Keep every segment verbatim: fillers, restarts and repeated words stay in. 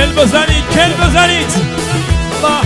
کل بزنید کل بزنید الله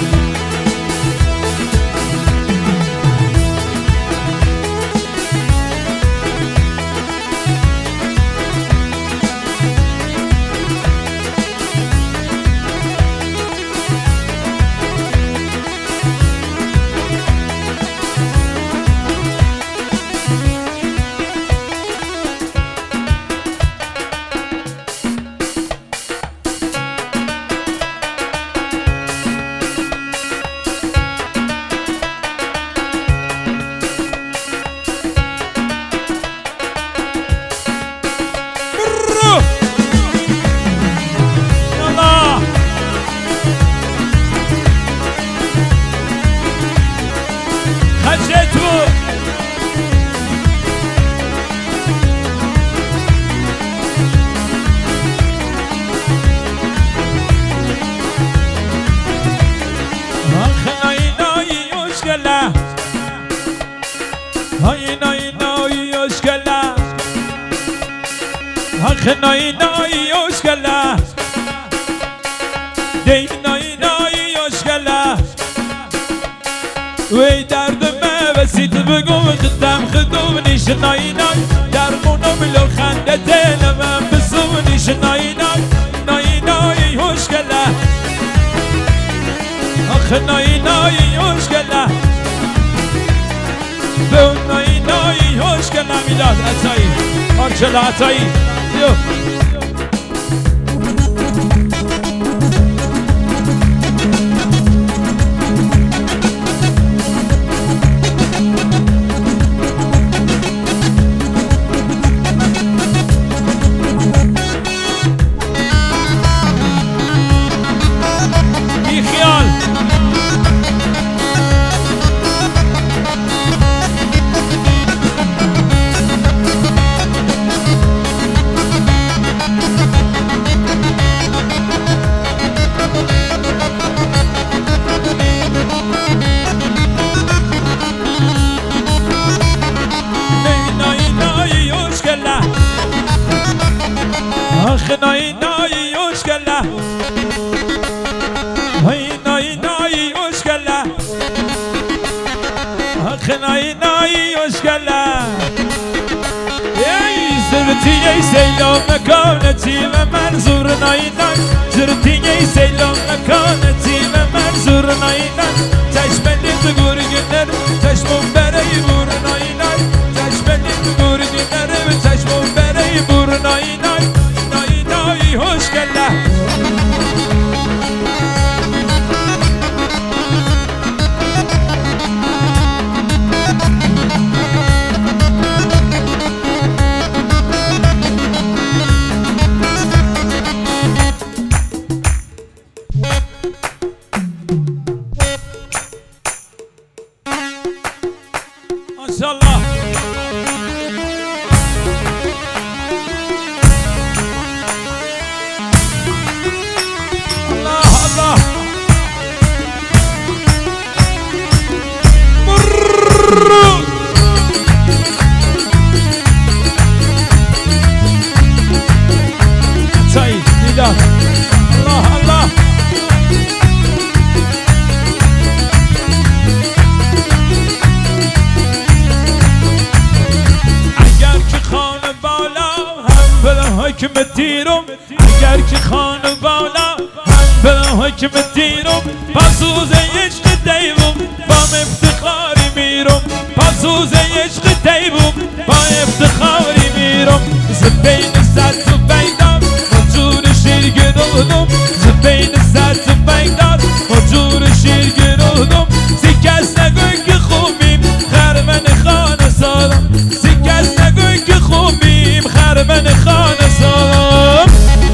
نای نای اوشگله دی نای نای اوشگله وی درد ما وسیت بگو خدم خدوم نیش نای نای درمونو بلو خنده دلم بسو نیش نای نای نای نای اوشگله آخ نای نای اوشگله به نای نای اوشگله میلاد عطایی آرچل عطایی Yo. نای نای اوشگله های نای نای اوشگله آخ نای نای اوشگله ای زرتی ای سیلام مکانتی و منظور نای نای زرتی ای سیلام مکانتی و منظور نای نای چشمنی تو گور گنر چشمم برای بور نای نای چشمنی تو گور گنر و چشمم برای بور نای نای hoşgele Maşallah Allah Allah اگر که خانه بالا هم به حکم تیرم اگر که خانه بالا هم به حکم تیرم پاسوز عشق دیوم با افتخاری میرم پاسوز عشق دیوم با افتخاری میرم زبین زد و بیدم مجور شیر گرودم زبین زد و بیدم مجور شیر گرودم سکس نگوی که خوبیم خرمن خانه سالم سکس نگوی که خوبیم خرمن خانه سالم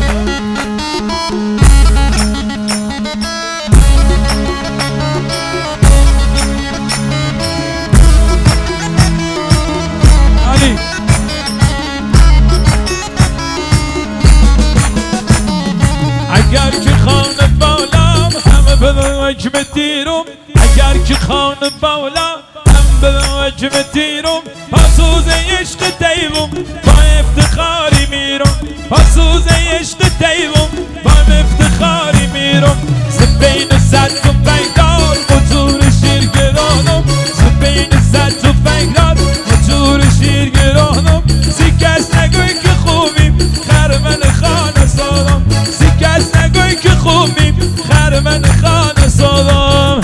اگر که خانه بالام همه به حکم تیرم اگر که خانه بالا هم به حکم تیرم پاسوز عشق دیوم با افتخاری میرم پاسوز عشق دیوم با افتخاری زد و فنگدار موتور شیرگرانم زبین زد و فنگدار موتور شیرگرانم سیکس نگوی که خوبیم خرمن خانه سالم سیکس نگوی که خوبیم خرمن خانه سالم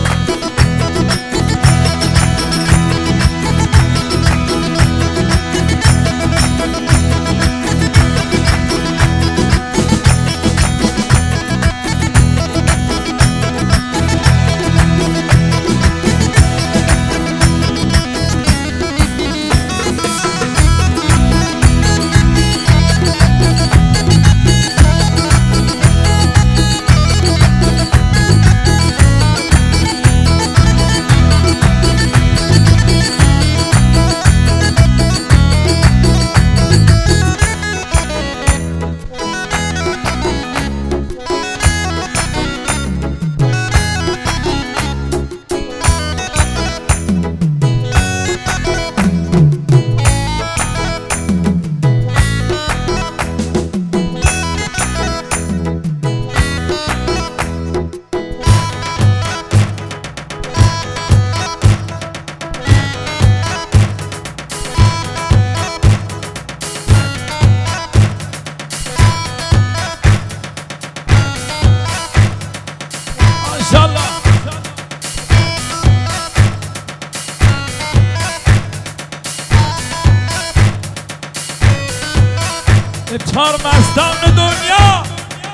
افطار مستان دنیا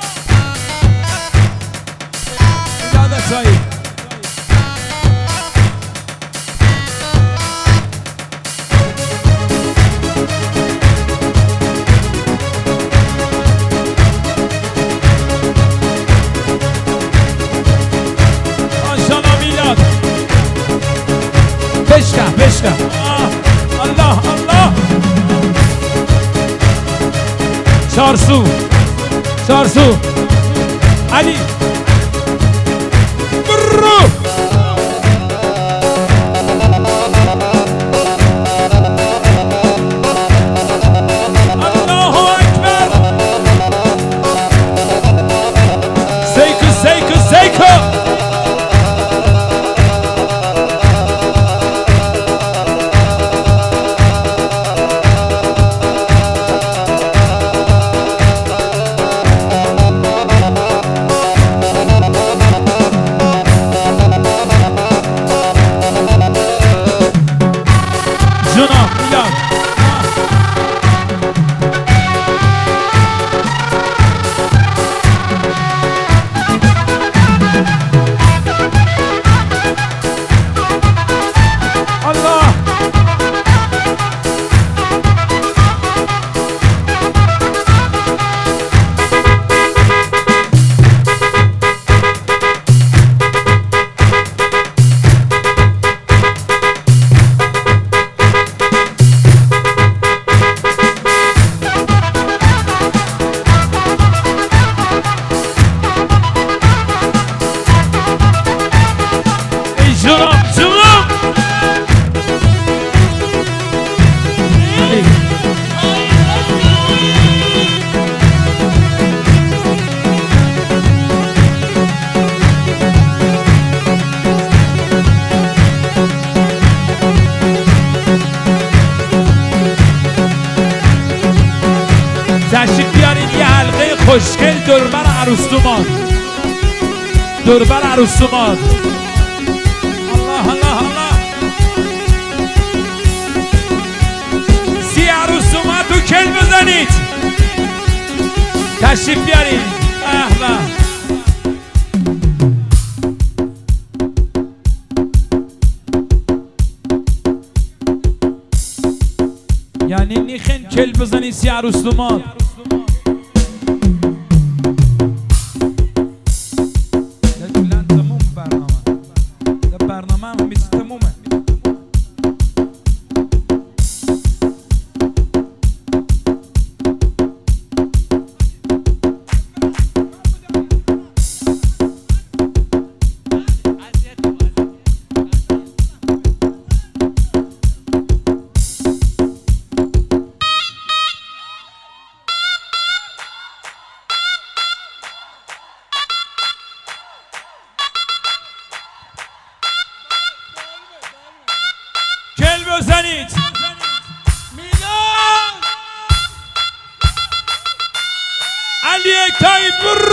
یادت هایی آنشانا میلاد بشکه بشکه الله الله چارسو چارسو علی برو الله اکبر سیکو سیکو سیکو تشریف بیارید یه حلقه خوشگل دوربر عروس دوماد دوربر عروس دوماد الله الله الله سی عروس دوماد تو کل بزنید تشریف بیارید احلا یعنی نیخن کل بزنید سی عروس دوماد بزنید میلاد علی اکتایی برو